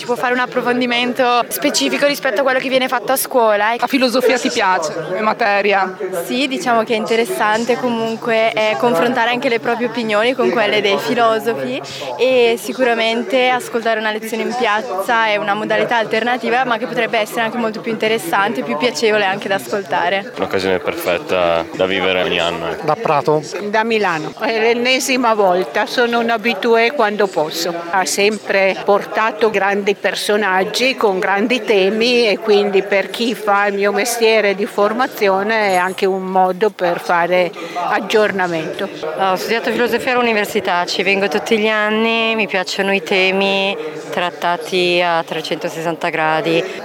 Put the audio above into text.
può fare un approfondimento specifico rispetto a quello che viene fatto a scuola. La filosofia ti piace come materia? Sì, diciamo che è interessante comunque confrontare anche le proprie opinioni con quelle dei filosofi e sicuramente ascoltare una lezione in piazza è una modalità alternativa ma che potrebbe essere anche molto più interessante e più piacevole anche da ascoltare. Un'occasione perfetta da vivere ogni anno. Da Prato? Da Milano, è l'ennesima volta, sono un abitué quando posso. Ha sempre portato grandi personaggi con grandi temi e quindi per chi fa il mio mestiere di formazione è anche un modo per fare aggiornamento. Ho studiato filosofia all'università, ci vengo tutti gli anni, mi piacciono i temi trattati a 360 gradi.